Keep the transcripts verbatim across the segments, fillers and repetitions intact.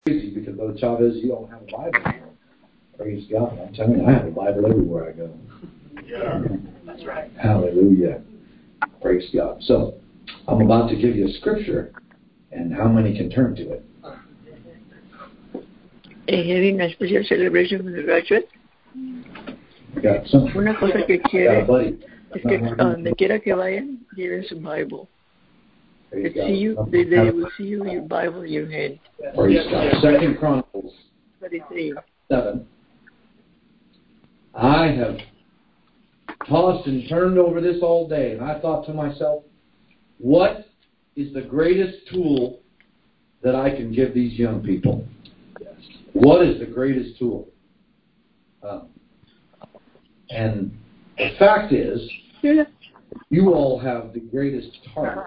crazy because, Brother Chavez, you don't have a Bible anymore. Praise God. I'm telling you, I have a Bible everywhere I go. Yeah, that's right. Hallelujah. Praise God. So, I'm about to give you a scripture, and how many can turn to it? Having a special celebration for the graduate. Got some. Una cosa que quiere buddy. es que donde quiera que vayan, lleven su Bible. They see you, they, they will see you with your Bible in your hand. Praise God. Second Chronicles seven. I have tossed and turned over this all day, and I thought to myself, what is the greatest tool that I can give these young people? What is the greatest tool? Um, and the fact is, you all have the greatest target.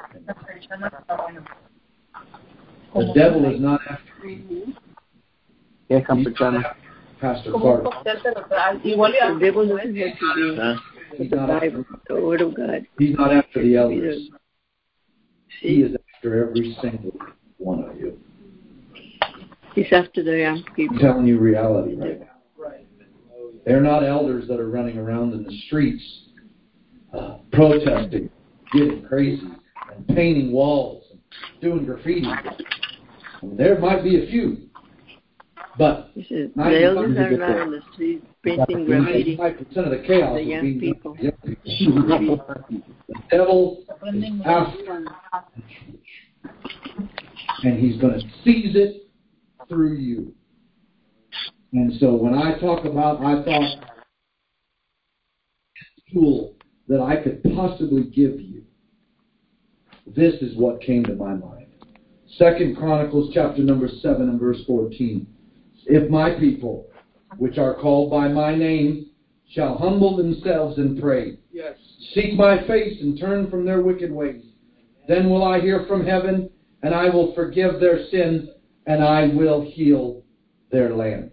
The devil is not after you. He's not after Pastor Carter. The devil doesn't have to be He's not after the Word of God. He's not after the elders. He is after every single one of you. He's after the young people. I'm telling you reality right now. They're not elders that are running around in the streets uh, protesting, getting crazy, and painting walls, and doing graffiti. I mean, there might be a few, but the elders are not in the streets painting graffiti. ninety-five percent of the chaos the is young being people. done by young people. The devil is after, and he's going to seize it through you. And so when I talk about, I thought, tool that I could possibly give you, this is what came to my mind. Second Chronicles chapter number seven and verse fourteen. If my people, which are called by my name, shall humble themselves and pray, yes, seek my face and turn from their wicked ways, then will I hear from heaven, and I will forgive their sin, and I will heal their land.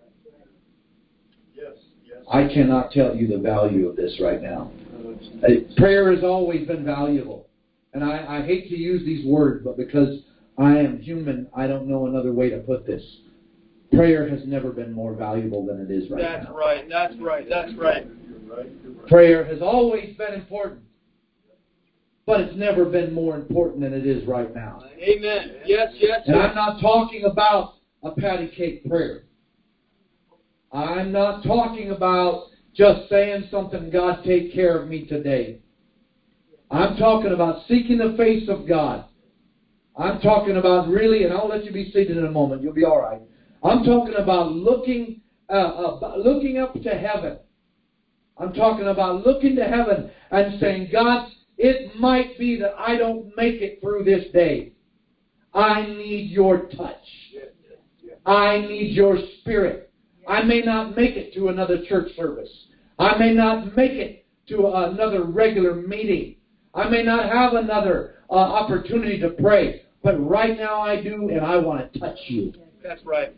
I cannot tell you the value of this right now. Prayer has always been valuable. And I, I hate to use these words, but because I am human, I don't know another way to put this. Prayer has never been more valuable than it is right that's now. That's right, that's right, that's right. Prayer has always been important, but it's never been more important than it is right now. Amen. Yes, yes, And yes. I'm not talking about a patty cake prayer. I'm not talking about just saying something, God, take care of me today. I'm talking about seeking the face of God. I'm talking about really, and I'll let you be seated in a moment. You'll be all right. I'm talking about looking, uh, uh, looking up to heaven. I'm talking about looking to heaven and saying, God, it might be that I don't make it through this day. I need your touch. I need your spirit. I may not make it to another church service. I may not make it to another regular meeting. I may not have another uh, opportunity to pray. But right now I do, and I want to touch you. That's right.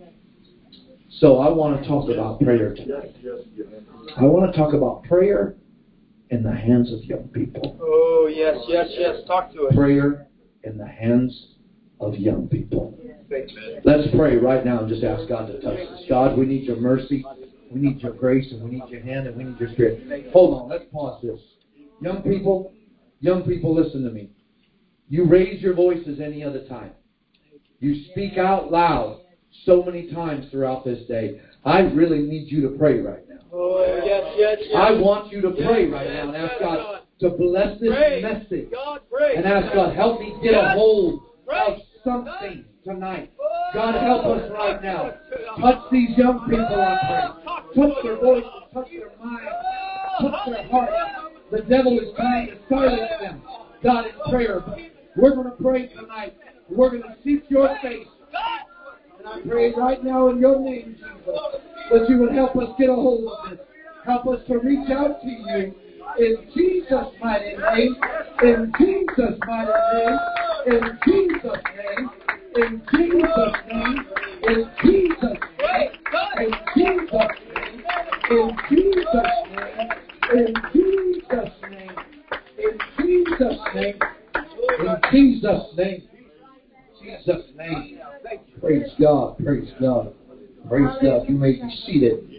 So I want to talk about prayer tonight. I want to talk about prayer in the hands of young people. Oh, yes, yes, yes. Talk to us. Prayer in the hands of young people. Let's pray right now and just ask God to touch us. God, we need your mercy, we need your grace, and we need your hand, and we need your spirit. Hold on, let's pause this. Young people, young people, listen to me. You raise your voices any other time. You speak out loud so many times throughout this day. I really need you to pray right now. Oh, yes, yes, yes. I want you to pray yes, right yes, now and ask yes, God, God to bless this pray. message. God, pray. And ask God, help me get yes. a hold pray. of something tonight. Oh, God, help us right now. Touch these young people, I pray. Touch their voices, touch their minds, touch their hearts. The devil is trying to silence them, God, in prayer. But we're going to pray tonight. We're going to seek your face. And I pray right now in your name, Jesus, that you would help us get a hold of this. Help us to reach out to you in Jesus' mighty name. In Jesus' mighty name. In Jesus' name. In Jesus' name. In Jesus' name. In Jesus' name. In Jesus' name. In Jesus' name. In Jesus' name. In Jesus' name. Jesus' name. Praise God. God. Praise God. Praise God. You may be seated.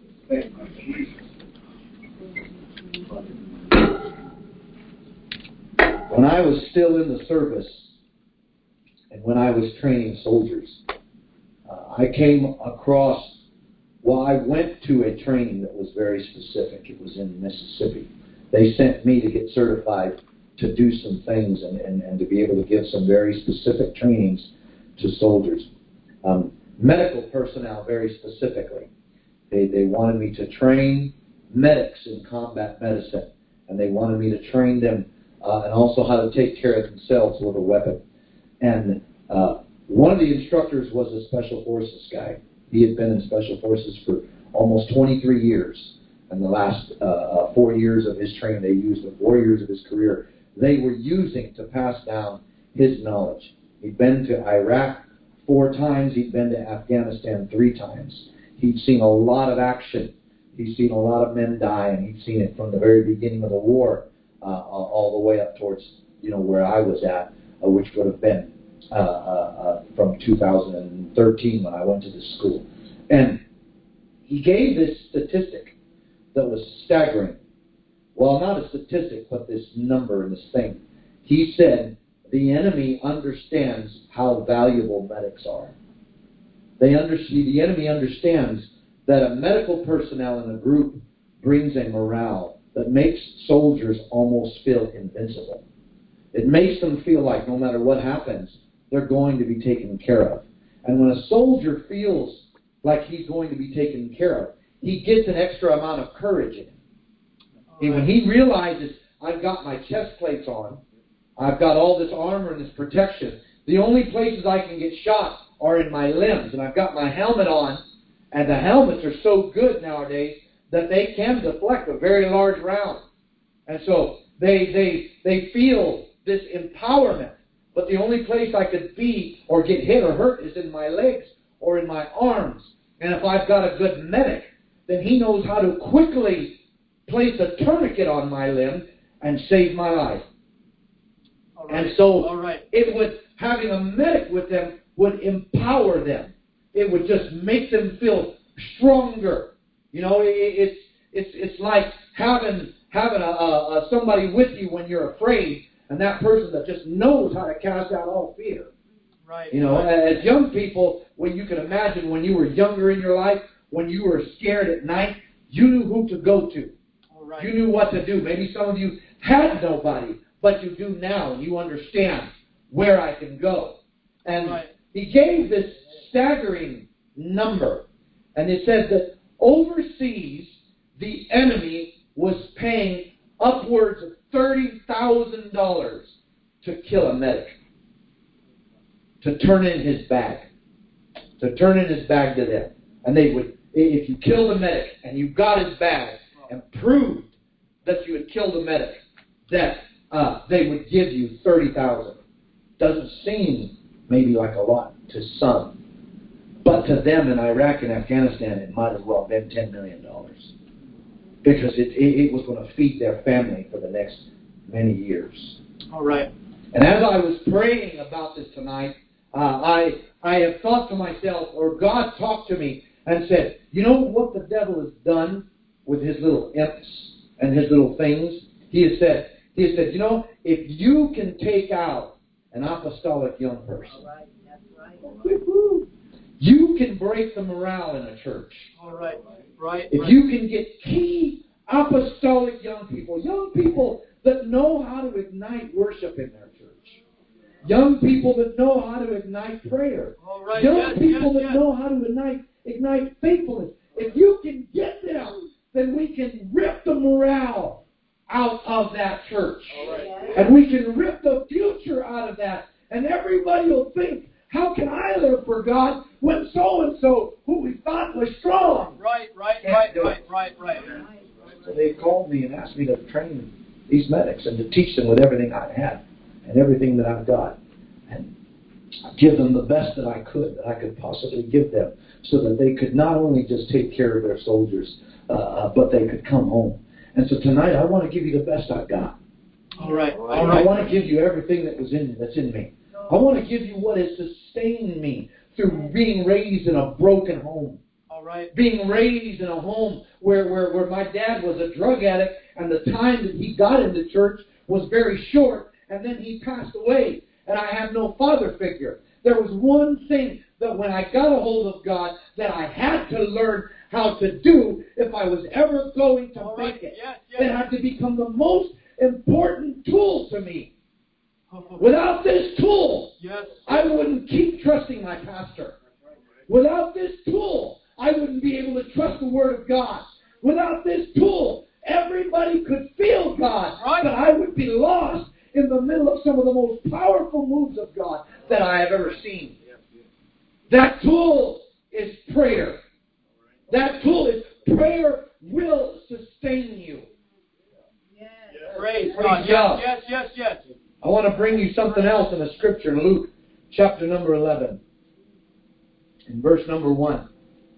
When I was still in the service, and when I was training soldiers, uh, I came across, well, I went to a training that was very specific. It was in Mississippi. They sent me to get certified to do some things and, and, and to be able to give some very specific trainings to soldiers. Um, medical personnel, very specifically. They, they wanted me to train medics in combat medicine, and they wanted me to train them uh, and also how to take care of themselves with a weapon. And uh, one of the instructors was a Special Forces guy. He had been in Special Forces for almost twenty-three years. And the last uh, uh, four years of his training, they used the four years of his career, they were using to pass down his knowledge. He'd been to Iraq four times. He'd been to Afghanistan three times. He'd seen a lot of action. He'd seen a lot of men die, and he'd seen it from the very beginning of the war uh, all the way up towards, you know, where I was at, uh, which would have been uh, uh, uh, from two thousand thirteen when I went to this school. And he gave this statistic that was staggering. Well, not a statistic, but this number and this thing. He said, the enemy understands how valuable medics are. They understand, the enemy understands that a medical personnel in a group brings a morale that makes soldiers almost feel invincible. It makes them feel like no matter what happens, they're going to be taken care of. And when a soldier feels like he's going to be taken care of, he gets an extra amount of courage in him. And when he realizes, I've got my chest plates on, I've got all this armor and this protection, the only places I can get shot are in my limbs, and I've got my helmet on, and the helmets are so good nowadays that they can deflect a very large round. And so they they they feel this empowerment. But the only place I could be or get hit or hurt is in my legs or in my arms. And if I've got a good medic, then he knows how to quickly place a tourniquet on my limb and save my life. All right. And so All right. it would, having a medic with them would empower them. It would just make them feel stronger. You know, it, it's it's it's like having having a, a, a somebody with you when you're afraid, and that person that just knows how to cast out all fear. Right. You know, right. as young people, when you can imagine when you were younger in your life, when you were scared at night, you knew who to go to. All right. You knew what to do. Maybe some of you had nobody, but you do now, and you understand where I can go. And right. he gave this staggering number, and it says that overseas, the enemy was paying upwards of thirty thousand dollars to kill a medic, to turn in his bag, to turn in his bag to them. And they would, if you killed a medic and you got his bag and proved that you had killed a medic, that uh, they would give you thirty thousand dollars. Doesn't seem maybe like a lot to some, but to them in Iraq and Afghanistan, it might as well have been ten million dollars. Because it, it, it was going to feed their family for the next many years. All right. And as I was praying about this tonight, uh, I I have thought to myself, or God talked to me and said, you know what the devil has done with his little imps and his little things? He has said, he has said, you know, if you can take out an apostolic young person, All right. That's right. you can break the morale in a church. All right. Right. If right. you can get key apostolic young people, young people that know how to ignite worship in their church, young people that know how to ignite prayer, All right. young yes, people yes, that yes. know how to ignite, ignite faithfulness. If you can get them, then we can rip the morale out of that church. All right. And we can rip the future out of that. And everybody will think, how can I live for God when so-and-so, who we thought was strong? Right, right, Can't right, do right, it. right, right. So they called me and asked me to train these medics and to teach them with everything I had and everything that I've got. And give them the best that I could, that I could possibly give them, so that they could not only just take care of their soldiers, uh, but they could come home. And so tonight I want to give you the best I've got. All right, all I right. want to give you everything that was in that's in me. I want to give you what has sustained me through being raised in a broken home. All right. Being raised in a home where, where, where my dad was a drug addict, and the time that he got into church was very short, and then he passed away, and I have no father figure. There was one thing that when I got a hold of God that I had to learn how to do if I was ever going to All make right. it. Yes, yes. It had to become the most important tool to me. Without this tool, Yes. I wouldn't keep trusting my pastor. Without this tool, I wouldn't be able to trust the Word of God. Without this tool, everybody could feel God, Right. but I would be lost in the middle of some of the most powerful moves of God that I have ever seen. That tool is prayer. That tool is prayer will sustain you. Praise Praise God. God. Yes, yes, yes, yes. I want to bring you something else in a scripture in Luke chapter number eleven. In verse number one.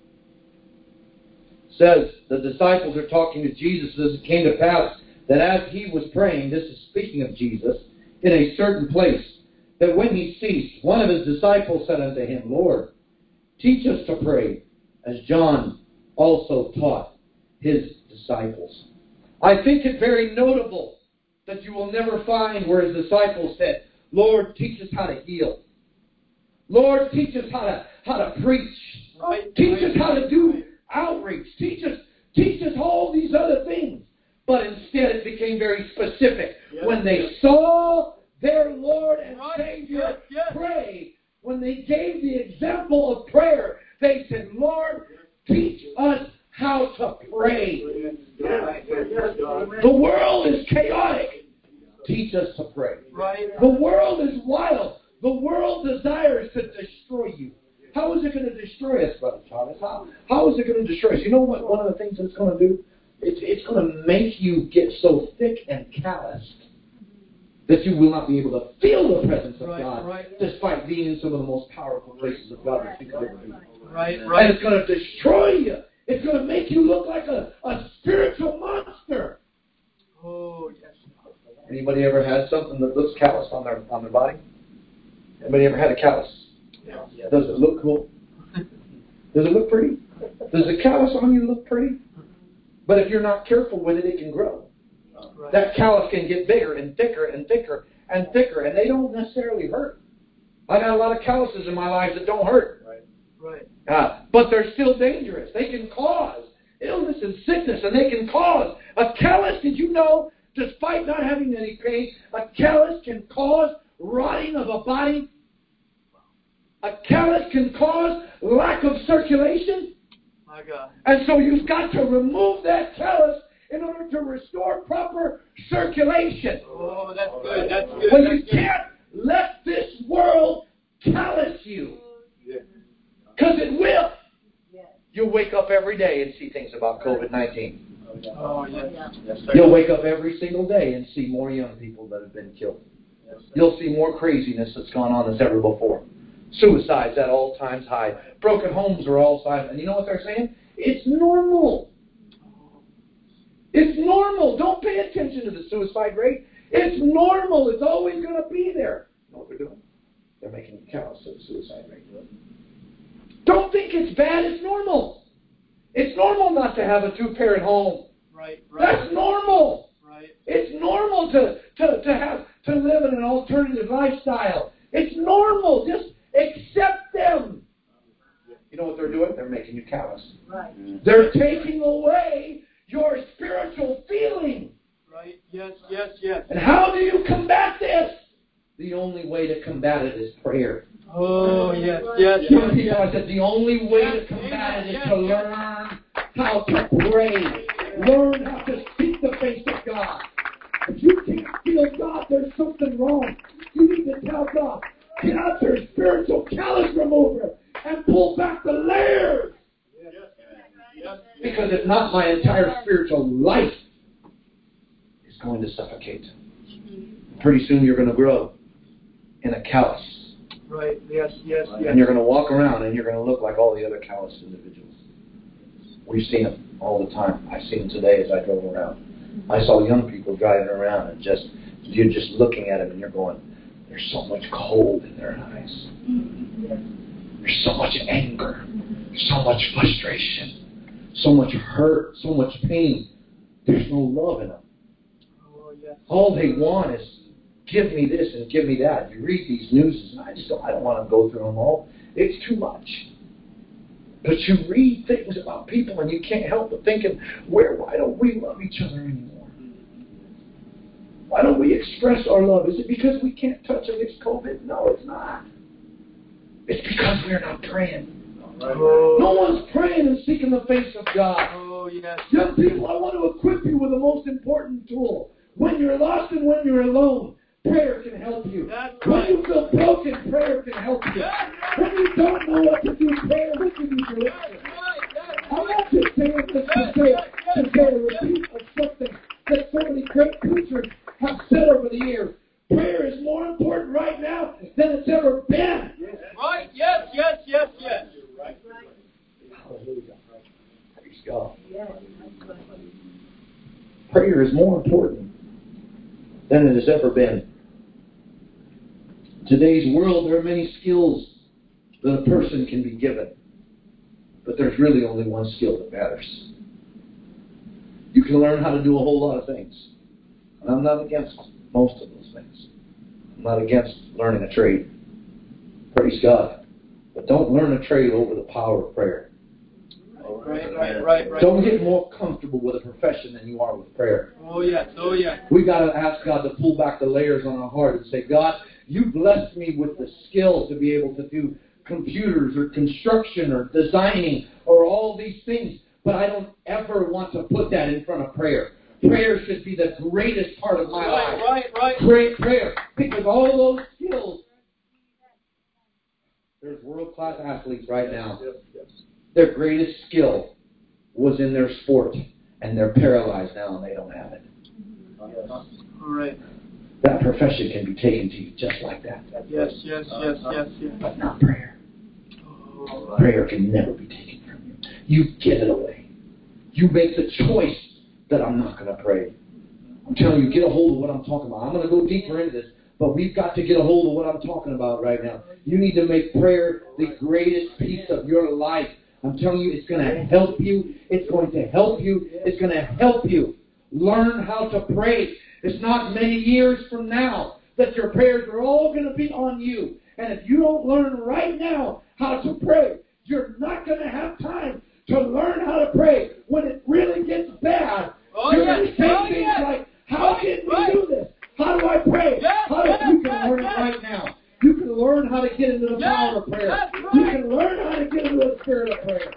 It says, the disciples are talking to Jesus. As it came to pass that as he was praying, this is speaking of Jesus, in a certain place, that when he ceased, one of his disciples said unto him, Lord, teach us to pray, as John also taught his disciples. I think it very notable that you will never find where his disciples said, Lord, teach us how to heal. Lord, teach us how to how to preach. Right. Teach right. us how to do outreach. Teach us, teach us all these other things. But instead it became very specific. Yes, when they yes. saw their Lord and Right, Savior yes, yes. pray, when they gave the example of prayer, they said, Lord, teach us how to pray. The world is chaotic. Teach us to pray. Right. The world is wild. The world desires to destroy you. How is it going to destroy us, Brother Thomas? How, how is it going to destroy us? You know what one of the things it's going to do? It's, it's going to make you get so thick and calloused that you will not be able to feel the presence of Right, God, right. despite being in some of the most powerful places of God that you could ever be. Right, And right. it's going to destroy you. It's going to make you look like a, a spiritual monster. Oh, yes. Anybody ever had something that looks calloused on their on their body? Anybody ever had a callus? Yeah. Does it look cool? Does it look pretty? Does the callus on you look pretty? But if you're not careful with it, it can grow. Right. That callus can get bigger and thicker and thicker and thicker, and they don't necessarily hurt. I got a lot of calluses in my life that don't hurt. Right. Right. Uh, but they're still dangerous. They can cause illness and sickness, and they can cause a callus. Did you know, despite not having any pain, a callus can cause rotting of a body? A callus can cause lack of circulation. My God. And so you've got to remove that callus in order to restore proper circulation. Oh, that's good. That's good. Well, you That's good. can't let this world callous you. Because it will. You'll wake up every day and see things about covid nineteen. Oh, yes. Yes, sir. You'll wake up every single day and see more young people that have been killed. You'll see more craziness that's gone on than ever before. Suicides at all times high. Broken homes are all sides. And you know what they're saying? It's normal. It's normal. Don't pay attention to the suicide rate. It's normal. It's always going to be there. You know what they're doing? They're making you callous to the suicide rate. Don't think it's bad. It's normal. It's normal not to have a two-parent home. Right. Right. That's normal. Right. It's normal to, to, to have to live in an alternative lifestyle. It's normal. Just accept them. You know what they're doing? They're making you callous. Right. They're taking away your spiritual feeling. Right. Yes. Yes. Yes. And how do you combat this? The only way to combat it is prayer. Oh, yes. Yes. Some Yes. people, I Yes. said, the only way to Yes, combat it is yes, to yes. learn how to pray. Learn how to seek the face of God. If you can't feel God, there's something wrong. You need to tell God, get out your spiritual callus remover and pull back the layers. Because if not, my entire spiritual life is going to suffocate. Pretty soon you're going to grow in a callus. Right. Yes. Yes. Yes. And you're going to walk around and you're going to look like all the other callous individuals. We've seen them all the time. I've seen them today as I drove around. I saw young people driving around and just, you're just looking at them and you're going, there's so much cold in their eyes. There's so much anger, so much frustration, so much hurt, so much pain. There's no love in them. Oh, yes. All they want is, give me this and give me that. You read these news, and I just don't, I don't want to go through them all. It's too much. But you read things about people, and you can't help but thinking, where? Why don't we love each other anymore? Why don't we express our love? Is it because we can't touch against COVID? No, it's not. It's because we're not praying. Oh. No one's praying and seeking the face of God. Oh, yes. Young people, I want to equip you with the most important tool. When you're lost and when you're alone, prayer can help you. That's When right. you feel broken, prayer can help you. That's right. When you don't know what to do, prayer will give you direction. That's right. That's I'm right. not just saying this to say, to say a repeat of something that so many great preachers have said over the years. Prayer is more important right now than it's ever been. Right. Yes, yes, yes, yes. Hallelujah. Praise God. Prayer is more important than it has ever been. In today's world, there are many skills that a person can be given. But there's really only one skill that matters. You can learn how to do a whole lot of things. And I'm not against most of those things. I'm not against learning a trade. Praise God. But don't learn a trade over the power of prayer. Right, right, right, right. Don't get more comfortable with a profession than you are with prayer. Oh, yes, oh, yes. We've got to ask God to pull back the layers on our heart and say, God, you blessed me with the skill to be able to do computers or construction or designing or all these things, but I don't ever want to put that in front of prayer. Prayer should be the greatest part of my Right, life. right, right. Pray, prayer. Because all those skills, there's world-class athletes right now. Their greatest skill was in their sport, and they're paralyzed now and they don't have it. All right. That profession can be taken to you just like that. Yes, yes, yes, yes, yes. But not prayer. Oh, Prayer can never be taken from you. You give it away. You make the choice that I'm not going to pray. I'm telling you, get a hold of what I'm talking about. I'm going to go deeper into this, but we've got to get a hold of what I'm talking about right now. You need to make prayer the greatest piece of your life. I'm telling you, it's going to help you. It's going to help you. It's going to help you learn how to pray. It's not many years from now that your prayers are all going to be on you. And if you don't learn right now how to pray, you're not going to have time to learn how to pray. When it really gets bad, Oh, you're yes. going to say Oh, things yes. like, how Right, did we right. do this? How do I pray? Yes, How do, yes, you can yes, learn yes. it right now. You can learn how to get into the Yes, power of prayer. that's You right. can learn how to get into the spirit of prayer.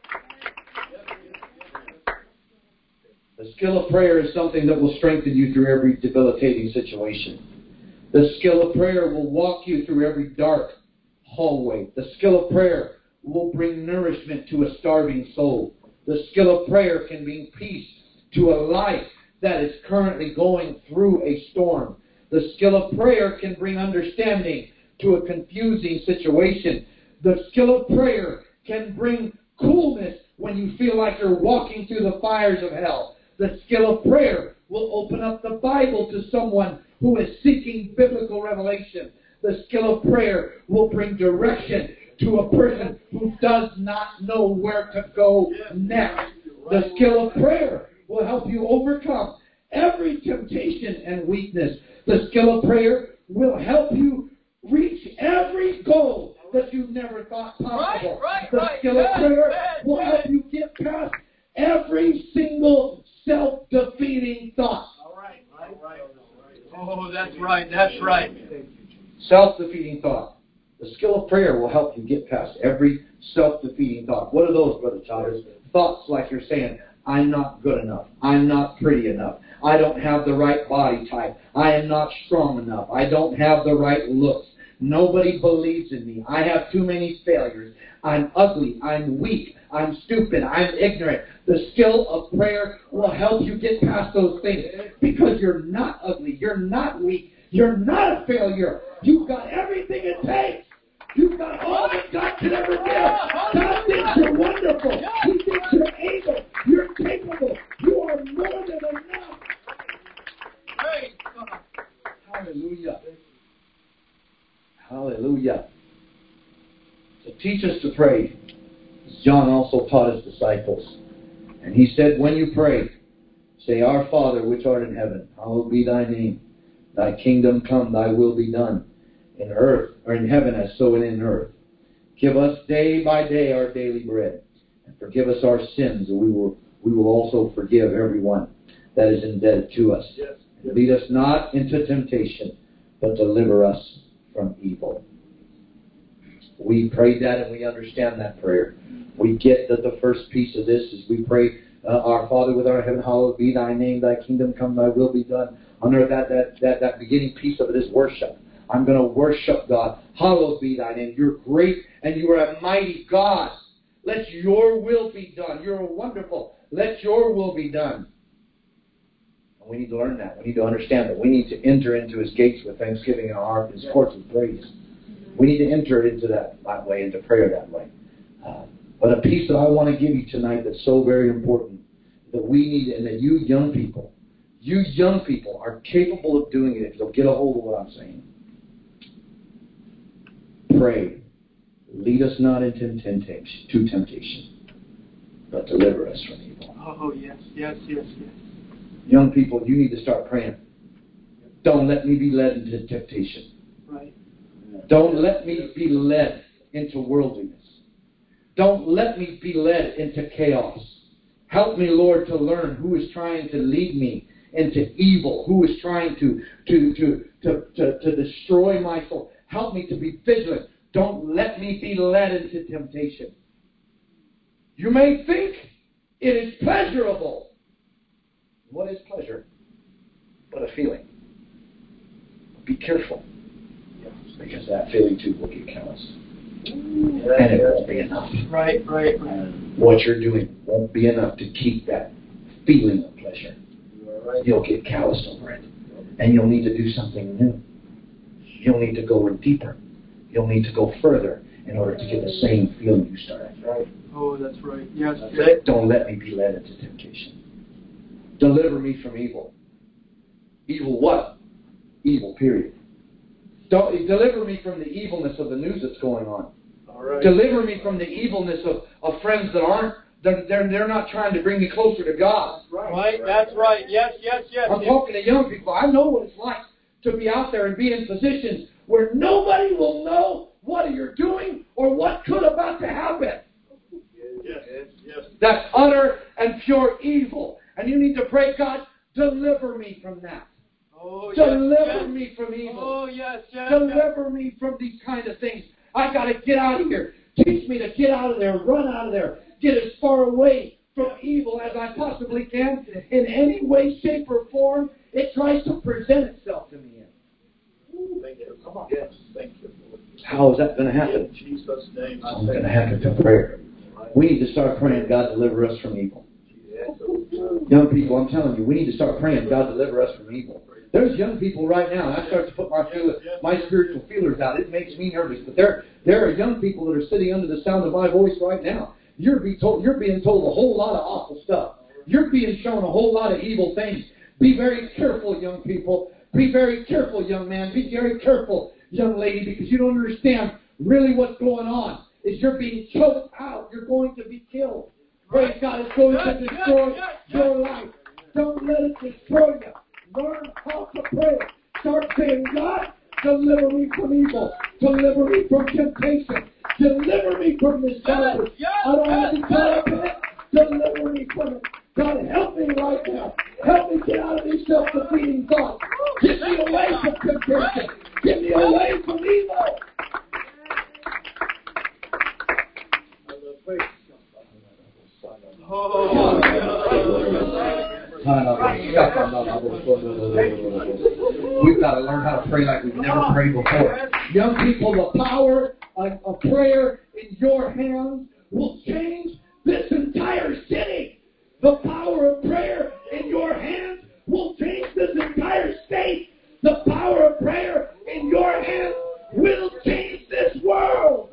The skill of prayer is something that will strengthen you through every debilitating situation. The skill of prayer will walk you through every dark hallway. The skill of prayer will bring nourishment to a starving soul. The skill of prayer can bring peace to a life that is currently going through a storm. The skill of prayer can bring understanding to a confusing situation. The skill of prayer can bring coolness when you feel like you're walking through the fires of hell. The skill of prayer will open up the Bible to someone who is seeking biblical revelation. The skill of prayer will bring direction to a person who does not know where to go next. The skill of prayer will help you overcome every temptation and weakness. The skill of prayer will help you reach every goal that you never thought possible. Right, right, the right. skill Yes, of prayer yes, will yes. help you get past every single self-defeating thought. All right, all right. Oh, that's right, that's right. Self-defeating thought. The skill of prayer will help you get past every self-defeating thought. What are those, Brother Chavez? Thoughts like you're saying, I'm not good enough. I'm not pretty enough. I don't have the right body type. I am not strong enough. I don't have the right looks. Nobody believes in me. I have too many failures. I'm ugly. I'm weak. I'm stupid. I'm ignorant. The skill of prayer will help you get past those things because you're not ugly. You're not weak. You're not a failure. You've got everything it takes. You've got all that God could ever give. God thinks you're wonderful. He thinks you're able. You're capable. You are more than enough. Praise God. Hallelujah. Hallelujah. So teach us to pray, John also taught his disciples. And he said, when you pray, say, Our Father, which art in heaven, hallowed be thy name. Thy kingdom come, thy will be done, in earth, or in heaven as so in earth. Give us day by day our daily bread, and forgive us our sins, and we will we will also forgive everyone that is indebted to us. Yes. And lead us not into temptation, but deliver us from evil. We prayed that and we understand that prayer. We get that the first piece of this is we pray, uh, Our Father with our heaven, hallowed be thy name, thy kingdom come, thy will be done. On earth, that, that, that, that beginning piece of it is worship. I'm going to worship God. Hallowed be thy name. You're great and you are a mighty God. Let your will be done. You're wonderful. Let your will be done. And we need to learn that. We need to understand that. We need to enter into his gates with thanksgiving in our heart, his courts with praise. We need to enter into that, that way, into prayer that way. Uh, but a piece that I want to give you tonight that's so very important, that we need, and that you young people, you young people are capable of doing it if you'll get a hold of what I'm saying. Pray. Lead us not into temptation, to temptation, but deliver us from evil. Oh, yes, yes, yes, yes. Young people, you need to start praying. Don't let me be led into temptation. Right. Don't let me be led into worldliness. Don't let me be led into chaos. Help me, Lord, to learn who is trying to lead me into evil, who is trying to, to, to, to, to, to destroy my soul. Help me to be vigilant. Don't let me be led into temptation. You may think it is pleasurable. What is pleasure? But a feeling. Be careful. Because that feeling too will get callous. And it won't be enough. Right, right, right. What you're doing won't be enough to keep that feeling of pleasure. You'll get calloused over it. And you'll need to do something new. You'll need to go in deeper. You'll need to go further in order to get the same feeling you started. Right? Oh, that's right. Yes. That's it. Don't let me be led into temptation. Deliver me from evil. Evil what? Evil, period. Don't deliver me from the evilness of the news that's going on. All right. Deliver me from the evilness of, of friends that aren't, they're, they're, they're not trying to bring me closer to God. Right, right. That's right. Yes, yes, yes. I'm talking to young people. I know what it's like to be out there and be in positions where nobody will know what you're doing or what could about to happen. Yes, yes. That's utter and pure evil. And you need to pray, God, deliver me from that. Oh, Deliver yes, yes. me from evil. Oh, yes, yes. Deliver yes. me from these kind of things. I got to get out of here. Teach me to get out of there, run out of there, get as far away from evil as I possibly can in any way, shape, or form it tries to present itself to me in. Thank you. Come on. Yes, thank you. How is that going to happen? In Jesus' name. It's going to happen through prayer. We need to start praying, God, deliver us from evil. Young people, I'm telling you, we need to start praying, God, deliver us from evil. There's young people right now, and I start to put my feel, my spiritual feelers out. It makes me nervous. But there, there are young people that are sitting under the sound of my voice right now. You're, be told, you're being told a whole lot of awful stuff. You're being shown a whole lot of evil things. Be very careful, young people. Be very careful, young man. Be very careful, young lady, because you don't understand really what's going on. Is you're being choked out. You're going to be killed. Praise God. It's going to destroy your life. Don't let it destroy you. Learn how to pray. Start saying, God, deliver me from evil. Deliver me from temptation. Deliver me from this darkness. I don't want to be caught up in it. Deliver me from it. God, help me right now. Help me get out of these self-defeating thoughts. Get me away from temptation. Get me away from evil. Oh, we've got to learn how to pray like we've never prayed before. Young people, the power of, of prayer in your hands will change this entire city. The power of prayer in your hands will change this entire state. The power of prayer in your hands will change this world.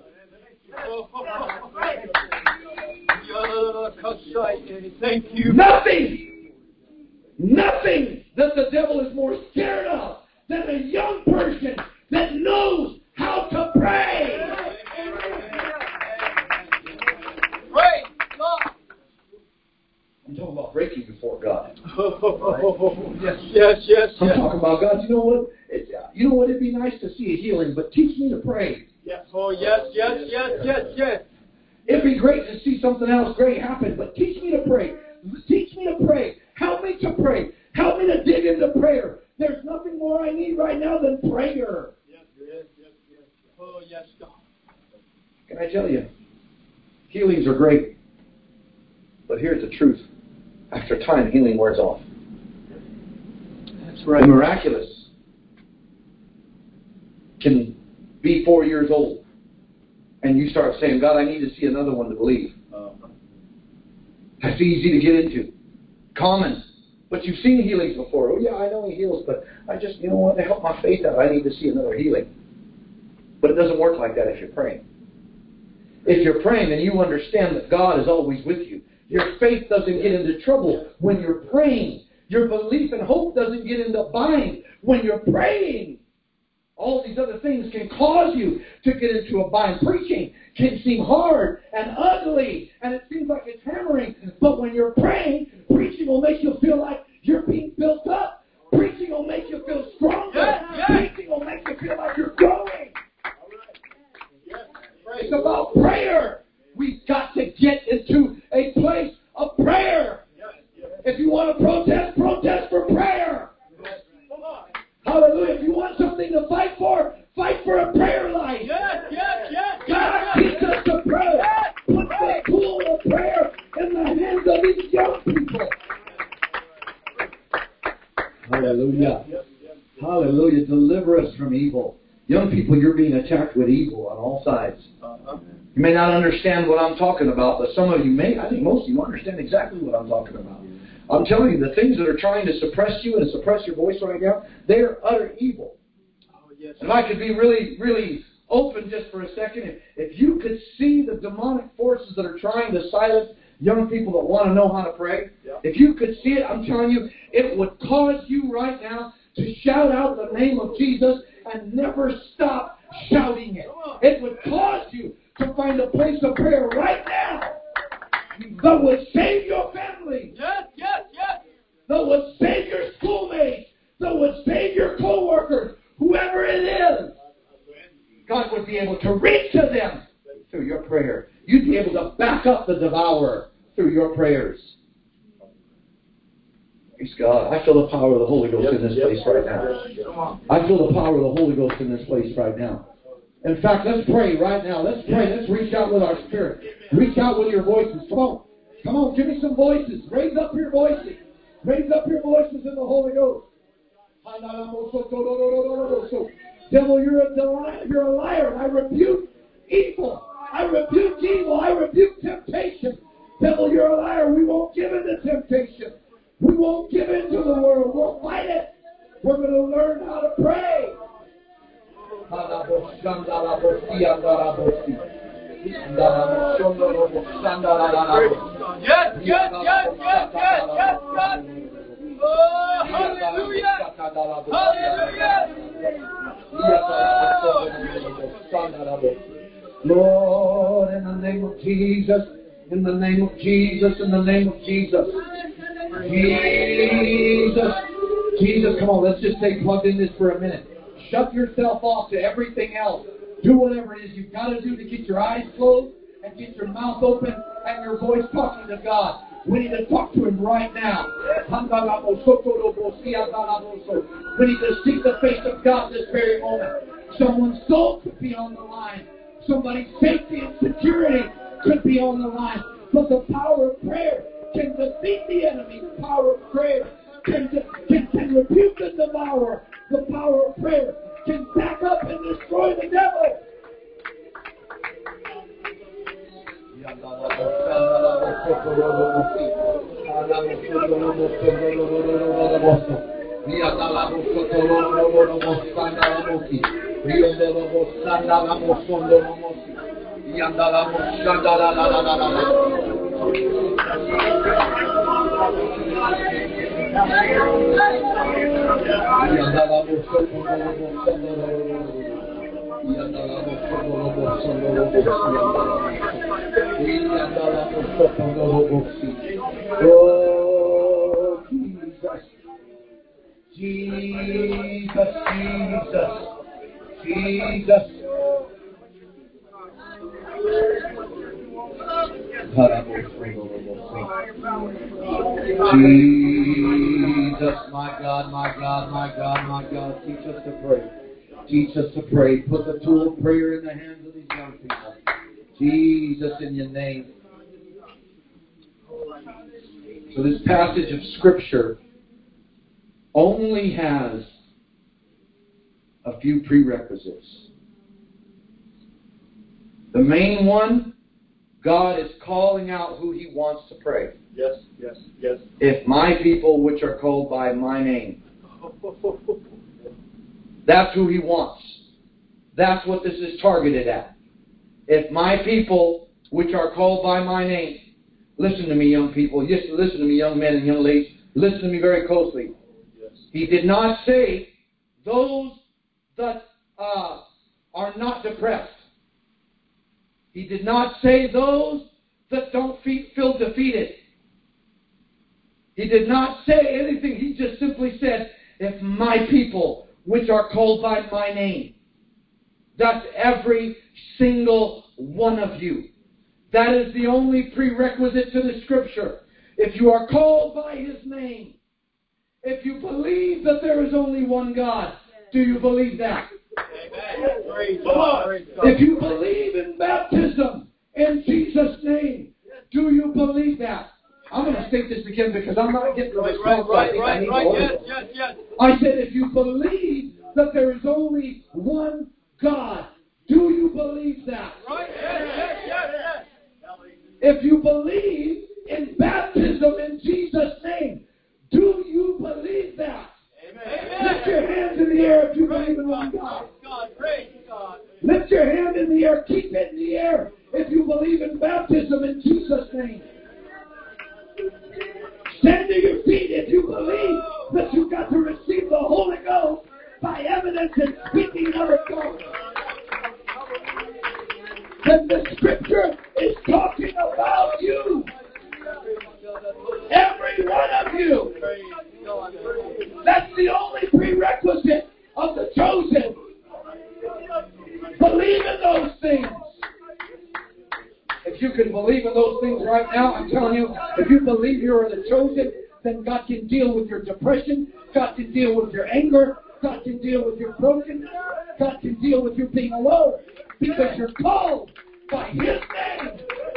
Thank you. Nothing, nothing that the devil is more scared of than a young person that knows how to pray. I'm talking about breaking before God. Oh, yes, yes, yes, I'm yes. talking about, God, you know what? It, you know what? It'd be nice to see a healing, but teach me to pray. Yes. Oh, yes, yes, yes, yes, yes. It'd be great to see something else great happen, but teach me to pray. Teach me to pray. Help me to pray. Help me to dig into prayer. There's nothing more I need right now than prayer. Yes, yes, yes, yes. Oh, yes, God. Can I tell you? Healings are great. But here's the truth. After time, healing wears off. That's right. The miraculous can be four years old. And you start saying, God, I need to see another one to believe. Uh-huh. That's easy to get into. Common. But you've seen healings before. Oh, yeah, I know He heals, but I just, you know what, to help my faith out, I need to see another healing. But it doesn't work like that if you're praying. If you're praying and you understand that God is always with you, your faith doesn't get into trouble when you're praying. Your belief and hope doesn't get into bind when you're praying. All these other things can cause you to get into a bind. Preaching can seem hard and ugly, and it seems like it's hammering. But when you're praying, preaching will make you feel like you're being built up. Preaching will make you feel stronger. Yes, yes. Preaching will make you feel like you're growing. It's about prayer. We've got to get into a place of prayer. If you want to protest, protest for prayer. Hallelujah. If you want something to fight for, fight for a prayer life. Yes, yes, yes. God teach us to pray. Put the tool of prayer in the hands of these young people. Hallelujah. Hallelujah. Deliver us from evil. Young people, you're being attacked with evil on all sides. Uh-huh. You may not understand what I'm talking about, but some of you may. I think most of you understand exactly what I'm talking about. I'm telling you, the things that are trying to suppress you and suppress your voice right now, they are utter evil. Oh, yes. If I could be really, really open just for a second, if, if you could see the demonic forces that are trying to silence young people that want to know how to pray, Yep. if you could see it, I'm telling you, it would cause you right now to shout out the name of Jesus and never stop shouting it. It would cause you to find a place of prayer right now that would save your family, Yes, yes, yes. that would save your schoolmates, that would save your co-workers, whoever it is. God would be able to reach to them through your prayer. You'd be able to back up the devourer through your prayers. Praise God. I feel the power of the Holy Ghost in this place right now. I feel the power of the Holy Ghost in this place right now. In fact, let's pray right now. Let's pray. Let's reach out with our spirit. Reach out with your voices. Come on. Come on. Give me some voices. Raise up your voices. Raise up your voices in the Holy Ghost. Devil, you're a, you're a liar. I rebuke evil. I rebuke evil. I rebuke temptation. Devil, you're a liar. We won't give in to temptation. We won't give in to the world. We'll fight it. We're going to learn how to pray. Yes, yes, yes, yes, yes, yes, God. Oh, hallelujah. Hallelujah. Lord, in the name of Jesus, in the name of Jesus, in the name of Jesus. Jesus. Jesus, come on, let's just stay plugged in this for a minute. Shut yourself off to everything else. Do whatever it is you've got to do to get your eyes closed and get your mouth open and your voice talking to God. We need to talk to Him right now. We need to seek the face of God this very moment. Someone's soul could be on the line. Somebody's safety and security could be on the line. But the power of prayer can defeat the enemy. The power of prayer can, can, can rebuke the devourer. The power of prayer can back up and destroy the devil. Oh, Jesus. Jesus, Jesus, Jesus. Jesus, my God, my God, my God, my God. Teach us to pray. Teach us to pray. Put the tool of prayer in the hands of these young people. Jesus, in your name. So this passage of Scripture only has a few prerequisites. The main one, God is calling out who He wants to pray. Yes, yes, yes. If my people which are called by my name. That's who He wants. That's what this is targeted at. If my people which are called by my name. Listen to me, young people. Yes, listen to me, young men and young ladies. Listen to me very closely. Yes. He did not say those that uh, are not depressed. He did not say those that don't feel defeated. He did not say anything. He just simply said, if my people, which are called by my name. That's every single one of you. That is the only prerequisite to the Scripture. If you are called by His name, if you believe that there is only one God, do you believe that? Amen. Praise God. Praise God. If you believe in baptism in Jesus' name, do you believe that? I'm going to state this again because I'm not getting the Right, response right, I think I right, need right. to Yes, hold. yes, yes. I said, if you believe that there is only one God, do you believe that? Right, yes, yes, yes, yes. If you believe in baptism in Jesus' name, do you believe that? Amen. Lift your hands in the air if you Praise believe in one God. God. Praise God. Lift your hand in the air. Keep it in the air if you believe in baptism in Jesus' name. Stand to your feet if you believe that you've got to receive the Holy Ghost by evidence and speaking in other tongues. Then the Scripture is talking about you. Every one of you. That's the only prerequisite of the chosen. Believe in those things. If you can believe in those things right now, I'm telling you, if you believe you are the chosen, then God can deal with your depression, God can deal with your anger, God can deal with your brokenness, God can deal with you being alone, because you're called by His name.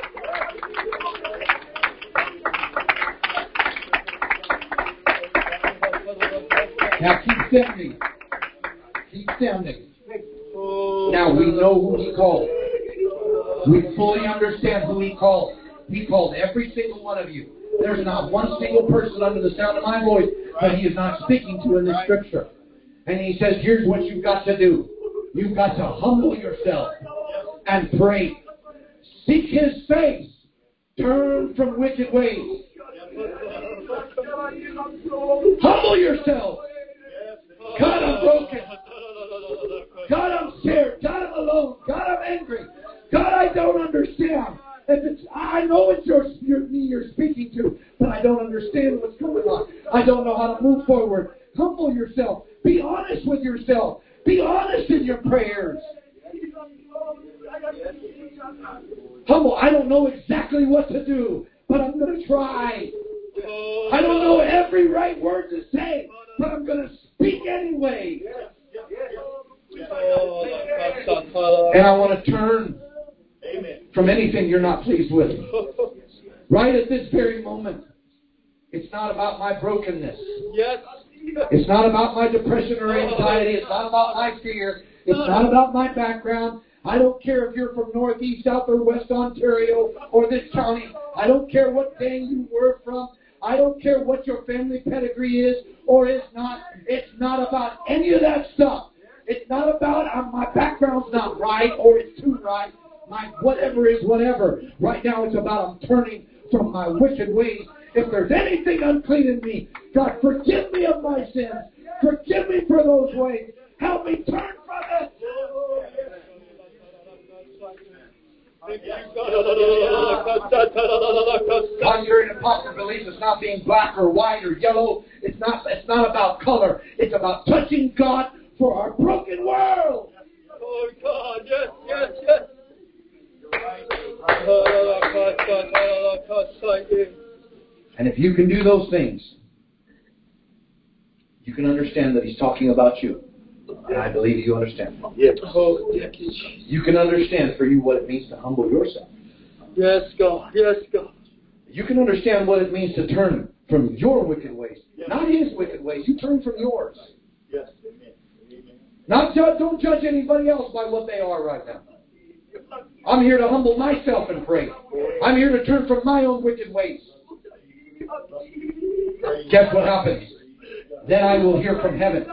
Now keep standing. Keep standing. Now we know who He called. We fully understand who He called. He called every single one of you. There's not one single person under the sound of my voice that He is not speaking to in the Scripture. And He says, here's what you've got to do. You've got to humble yourself and pray. Seek His face. Turn from wicked ways. Humble yourself. God, I'm broken. God, I'm scared. God, I'm alone. God, I'm angry. God, I don't understand. If it's, I know it's your, your, me you're speaking to, but I don't understand what's going on. I don't know how to move forward. Humble yourself. Be honest with yourself. Be honest in your prayers. Humble. I don't know exactly what to do, but I'm going to try. I don't know every right word to say, but I'm going to speak anyway. And I want to turn from anything you're not pleased with. Right at this very moment. It's not about my brokenness. Yes. It's not about my depression or anxiety. It's not about my fear. It's not about my background. I don't care if you're from Northeast, South, or West Ontario, or this county. I don't care what gang you were from. I don't care what your family pedigree is or is not. It's not about any of that stuff. It's not about uh, my background's not right or it's too right. My whatever is whatever. Right now it's about I'm turning from my wicked ways. If there's anything unclean in me, God, forgive me of my sins. Forgive me for those ways. Help me turn from it. Conjuring and popular belief is not being black or white or yellow. It's not, it's not about color. It's about touching God for our broken world. Oh God, yes, yes, yes. And if you can do those things, you can understand that He's talking about you. And I believe you understand. Yes. Oh, thank you, Jesus. You can understand for you what it means to humble yourself. Yes, God. Yes, God. You can understand what it means to turn from your wicked ways. Yes. Not His wicked ways. You turn from yours. Yes. Not judge, don't judge anybody else by what they are right now. I'm here to humble myself and pray. I'm here to turn from my own wicked ways. Guess what happens? Then I will hear from heaven.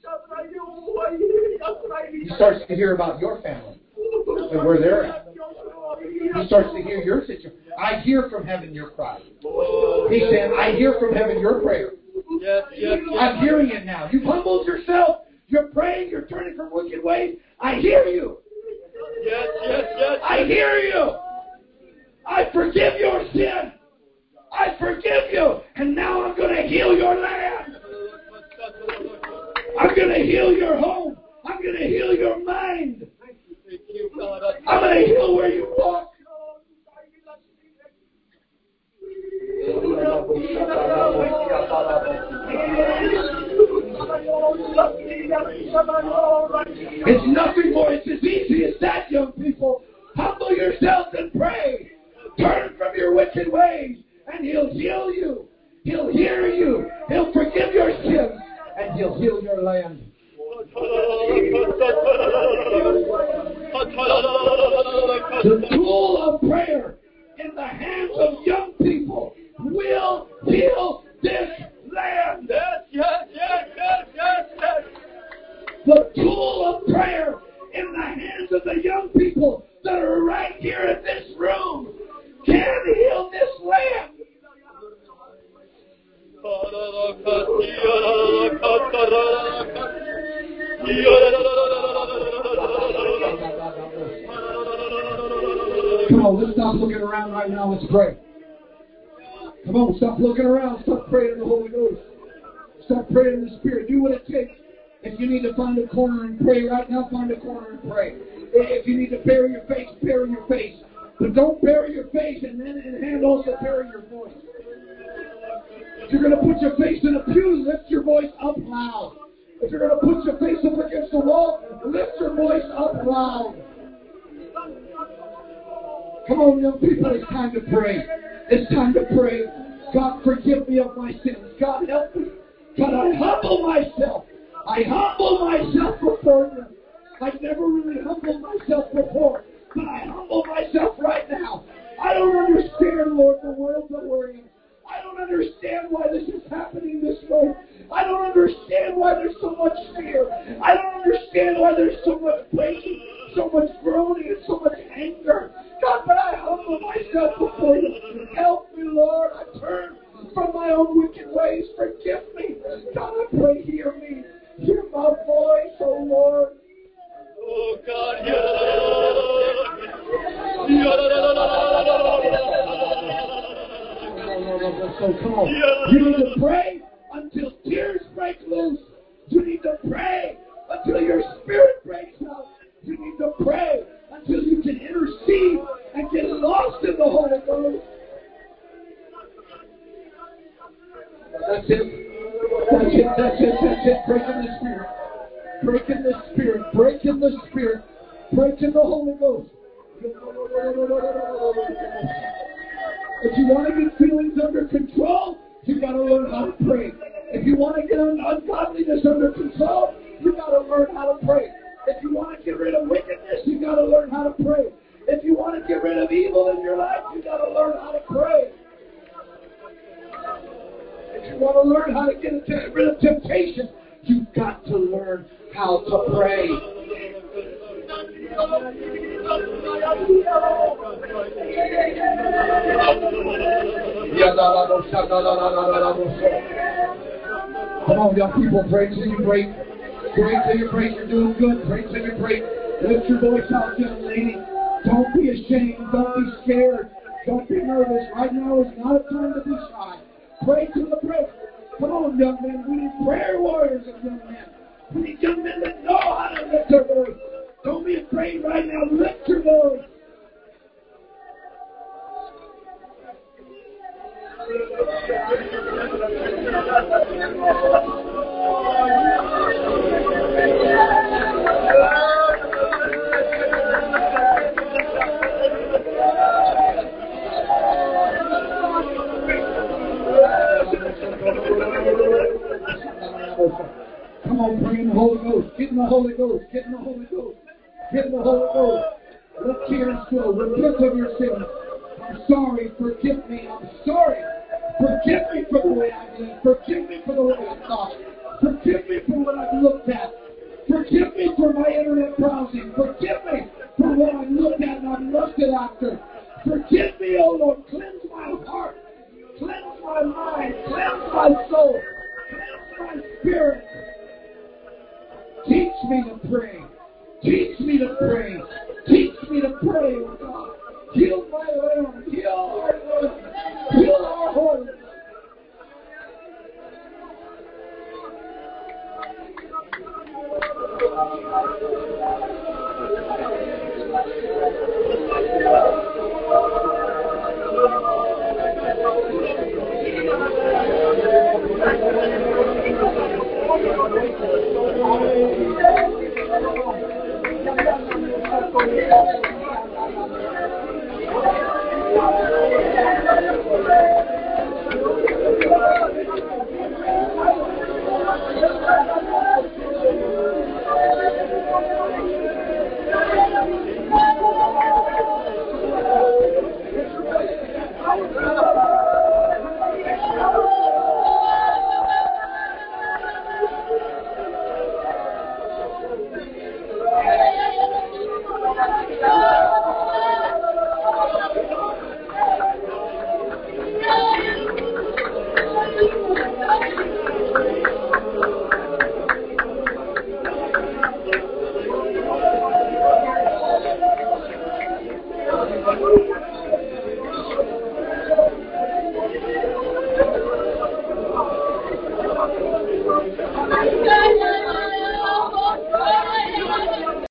He starts to hear about your family and where they're at. He starts to hear your situation. I hear from heaven your cry. He said, I hear from heaven your prayer. Yes, yes, yes. I'm hearing it now. You've humbled yourself. You're praying. You're turning from wicked ways. I hear you. Yes, yes, yes. I hear you. I forgive your sin. I forgive you. And now I'm going to heal your land. I'm going to heal your home. I'm going to heal your mind. I'm going to heal where you walk. It's nothing more. It's as easy as that, young people. Humble yourselves and pray. Turn from your wicked ways, and He'll heal you. He'll hear you. He'll forgive your sins, and He'll heal your land. The tool of prayer in the hands of young people will heal this land. Yes, yes, yes, yes, yes, yes. The tool of prayer in the hands of the young people that are right here in this room can heal this land. Come on, let's stop looking around right now. Let's pray. Come on, stop looking around. Start praying in the Holy Ghost. Start praying in the Spirit. Do what it takes. If you need to find a corner and pray right now, find a corner and pray. If you need to bury your face, bury your face. But don't bury your face and then and hand also bury your voice. If you're going to put your face in a pew, lift your voice up loud. If you're going to put your face up against the wall, lift your voice up loud. Come on, young people, it's time to pray. It's time to pray. God, forgive me of my sins. God, help me. God, I humble myself. I humble myself before you. I've never really humbled myself before, but I humble myself right now. I don't understand, Lord, the world that we're in. I don't understand why this is happening this way. I don't understand why there's so much fear. I don't understand why there's so much pain, so much groaning, and so much anger. God, but I humble myself before you. Help me, Lord. I turn from my own wicked ways. Forgive me. God, I pray, hear me. Hear my voice, oh Lord. Oh God, So come on. You need to pray until tears break loose. You need to pray until your spirit breaks out. You need to pray until you can intercede and get lost in the Holy Ghost. That's it. That's it. That's it. That's it. Break in the spirit. Break in the spirit. Break in the spirit. Break in the Holy Ghost. If you want to get feelings under control, you got to learn how to pray. If you want to get un- ungodliness under control, you got to learn how to pray. If you want to get rid of wickedness, you got to learn how to pray. If you want to get rid of evil in your life, you got to learn how to pray. If you want to learn how to get rid of temptation, you've got to learn how to pray. Come on, young people, pray till you break. Pray till you break. You're doing good. Pray till you break. Lift your voice out, young lady. Don't be ashamed. Don't be scared. Don't be nervous. Right now is not a time to be shy. Pray to the presence. Come on, young men. We need prayer warriors of young men. We need young men that know how to lift their voice. Don't be afraid right now. Lift your voice. Come on, pray in the Holy Ghost. Get in the Holy Ghost. Get in the Holy Ghost. Get in the Holy Ghost. Let tears flow. Repent of your sins. I'm sorry. Forgive me. I'm sorry. Forgive me for the way I lived. Forgive me for the way I thought. Forgive me for what I've looked at. Forgive me for my internet browsing. Forgive me for what I've looked at and I've lusted after. Forgive me, oh Lord. Cleanse my heart. Cleanse my mind. Cleanse my soul. Cleanse my spirit. Teach me to pray. Teach me to pray. Teach me to pray, oh God.